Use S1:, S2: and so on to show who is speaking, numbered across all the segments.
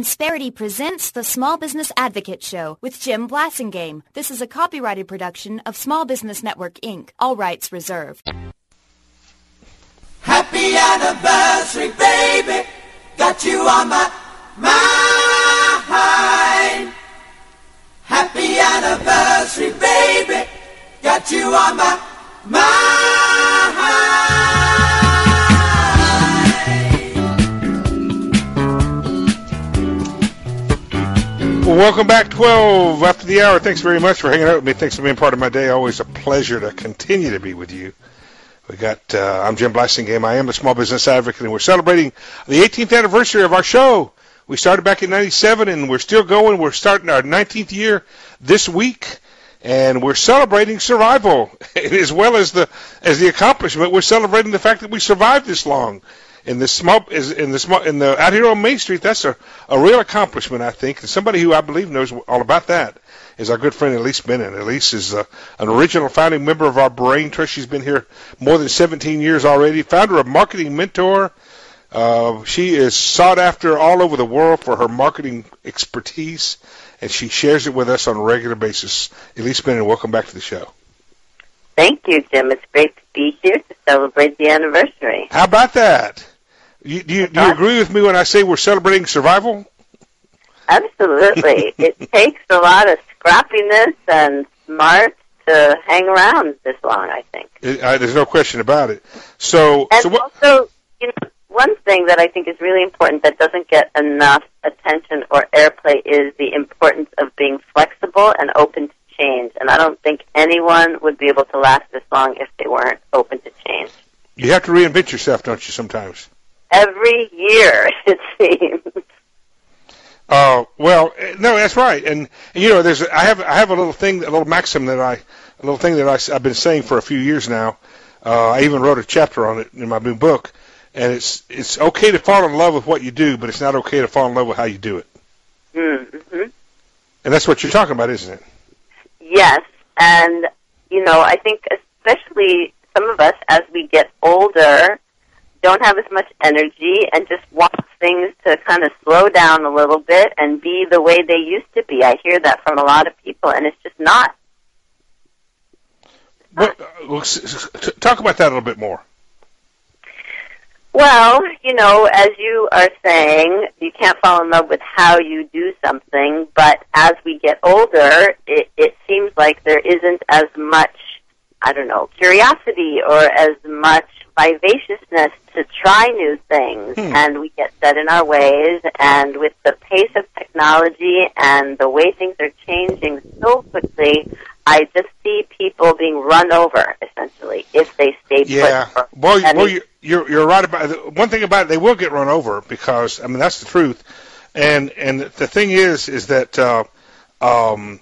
S1: Insperity presents the Small Business Advocate Show with Jim Blasingame. This is a copyrighted production of Small Business Network, Inc. All rights reserved.
S2: Happy anniversary, baby. Got you on my mind. Happy anniversary, baby. Got you on my mind.
S3: Well, welcome back, 12 after the hour. Thanks very much for hanging out with me. Thanks for being part of my day. Always a pleasure to continue to be with you. I'm Jim Blasingame. I am the Small Business Advocate, and we're celebrating the 18th anniversary of our show. We started back in 97, and we're still going. We're starting our 19th year this week, and we're celebrating survival as well as the accomplishment. We're celebrating the fact that we survived this long. Out here on Main Street, that's a real accomplishment, I think. And somebody who I believe knows all about that is our good friend Elise Bennett. Elise is an original founding member of our Brain Trust. She's been here more than 17 years already. Founder of Marketing Mentor. She is sought after all over the world for her marketing expertise, and she shares it with us on a regular basis. Elise Bennett, welcome back to the show.
S4: Thank you, Jim. It's great to be here to celebrate the anniversary.
S3: How about that? Do you agree with me when I say we're celebrating survival?
S4: Absolutely. It takes a lot of scrappiness and smarts to hang around this long, I think.
S3: There's no question about it. Also,
S4: one thing that I think is really important that doesn't get enough attention or airplay is the importance of being flexible and open to change. And I don't think anyone would be able to last this long if they weren't open to change.
S3: You have to reinvent yourself, don't you, sometimes?
S4: Every year, it seems.
S3: Well, no, that's right. And you know, I have a little maxim that I've been saying for a few years now. I even wrote a chapter on it in my new book. And it's okay to fall in love with what you do, but it's not okay to fall in love with how you do it.
S4: Mm-hmm.
S3: And that's what you're talking about, isn't it?
S4: Yes. And, I think especially some of us, as we get older, don't have as much energy and just want things to kind of slow down a little bit and be the way they used to be. I hear that from a lot of people, and it's just not.
S3: Well, talk about that a little bit more.
S4: Well, as you are saying, you can't fall in love with how you do something, but as we get older, it seems like there isn't as much, curiosity or as much vivaciousness to try new things, and we get set in our ways, and with the pace of technology and the way things are changing so quickly, I just see people being run over, essentially, if they stay put.
S3: Yeah, you're right about it. One thing about it, they will get run over because, that's the truth. And the thing is that one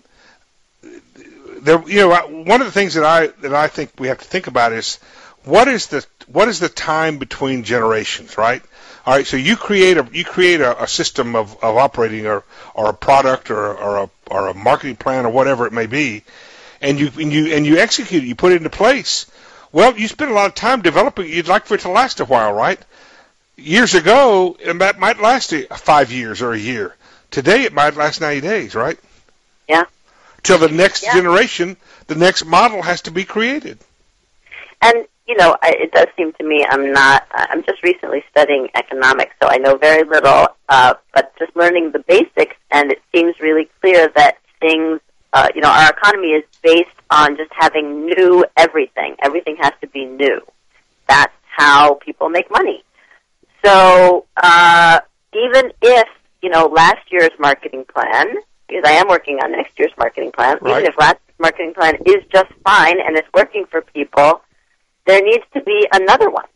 S3: of the things that I think we have to think about is what is the time between generations, right? All right, so you create a system of operating or a product or a marketing plan or whatever it may be, and you execute it, you put it into place. Well, you spend a lot of time developing it. You'd like for it to last a while, right? Years ago, that might last 5 years or a year. Today, it might last 90 days, right?
S4: Yeah.
S3: Till the next generation, the next model has to be created.
S4: And, it does seem to me I'm just recently studying economics, so I know very little, but just learning the basics, and it seems really clear that things, our economy is based on just having new everything. Everything has to be new. That's how people make money. So even if, last year's marketing plan, because I am working on next year's marketing plan, right. Even if last year's marketing plan is just fine and it's working for people, there needs to be another one.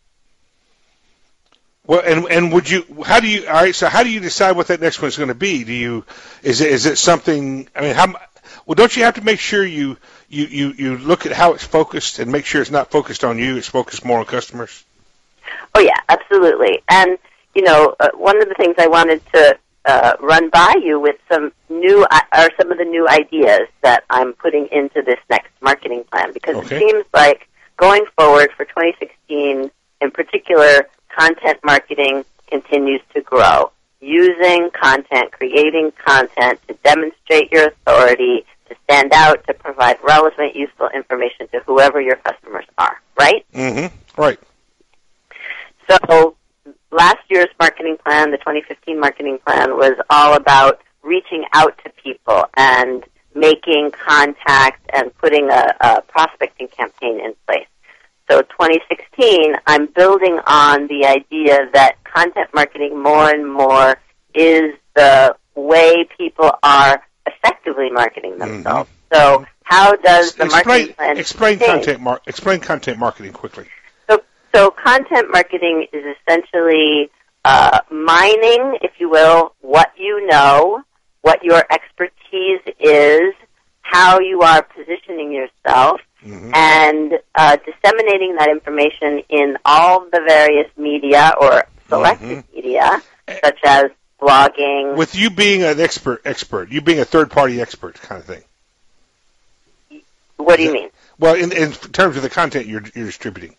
S3: Well, and how do you decide what that next one's going to be? Is it something, don't you have to make sure you look at how it's focused and make sure it's not focused on you, it's focused more on customers?
S4: Oh yeah, absolutely. And, one of the things I wanted to run by you with some of the new ideas that I'm putting into this next marketing plan, because It seems like going forward for 2016, in particular, content marketing continues to grow. using content, creating content to demonstrate your authority, to stand out, to provide relevant, useful information to whoever your customers are, right?
S3: Mm-hmm. Right.
S4: So last year's marketing plan, the 2015 marketing plan, was all about reaching out to people and making contact and putting a prospecting campaign in place. So 2016, I'm building on the idea that content marketing more and more is the way people are effectively marketing themselves. Mm-hmm. So how does the marketing plan
S3: explain content marketing quickly?
S4: So content marketing is essentially mining, if you will, what you know, what your expertise is, how you are positioning yourself, mm-hmm. and disseminating that information in all the various media or selected mm-hmm. media, such as blogging.
S3: With you being an expert, you being a third-party expert kind of thing.
S4: What do you mean?
S3: Well, in terms of the content you're distributing.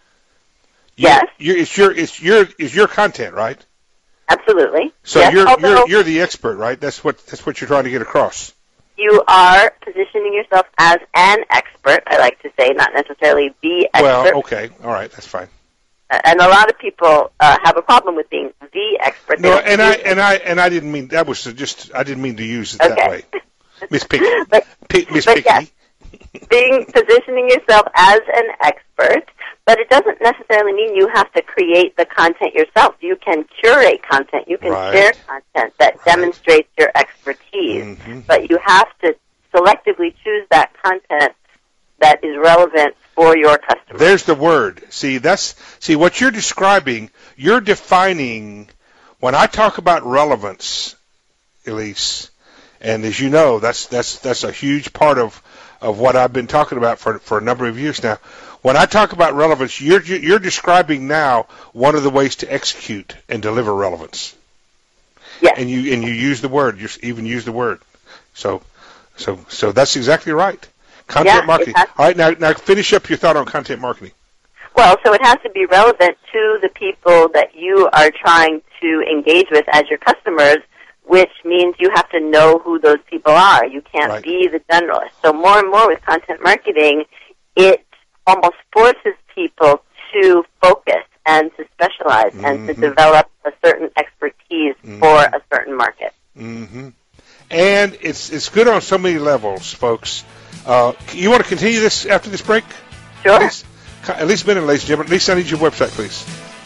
S4: Yes.
S3: It's your content, right?
S4: Absolutely.
S3: So
S4: yes,
S3: you're the expert, right? That's what you're trying to get across.
S4: You are positioning yourself as an expert, I like to say, not necessarily the expert.
S3: Well, okay. All right. That's fine.
S4: And a lot of people have a problem with being the expert.
S3: No, and I didn't mean that was just I didn't mean to use it that way. Miss Picky. Miss Picky.
S4: Yes, positioning yourself as an expert, but it doesn't necessarily mean you have to create the content yourself. You can curate content. You can share content that demonstrates your expertise, mm-hmm. but you have to selectively choose that content that is relevant for your customers.
S3: There's the word. See what you're describing. You're defining. When I talk about relevance, Elise, and as you know, that's a huge part of what I've been talking about for a number of years now. When I talk about relevance, you're describing now one of the ways to execute and deliver relevance.
S4: Yes.
S3: And you use the word. You even use the word. So that's exactly right. Content marketing. All right, now finish up your thought on content marketing.
S4: Well, so it has to be relevant to the people that you are trying to engage with as your customers, which means you have to know who those people are. You can't be the generalist. So more and more with content marketing, it almost forces people to focus and to specialize mm-hmm. and to develop a certain expertise mm-hmm. for a certain market.
S3: Mm-hmm. And it's good on so many levels, folks. You want to continue this after this break?
S4: Sure.
S3: At least a minute, ladies and gentlemen. At least I need your website, please.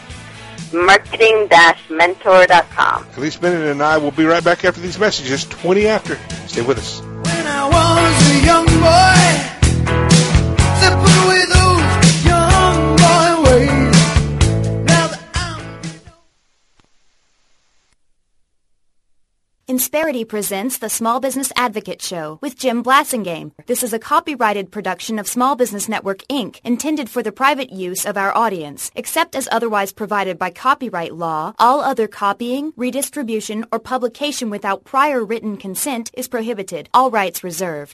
S4: Marketing-mentor.com.
S3: At least Minute and I will be right back after these messages, 20 after. Stay with us.
S2: When I was a young boy, zipping away those young boy ways. Now that
S1: Insperity presents the Small Business Advocate Show with Jim Blasingame. This is a copyrighted production of Small Business Network, Inc., intended for the private use of our audience. Except as otherwise provided by copyright law, all other copying, redistribution, or publication without prior written consent is prohibited. All rights reserved.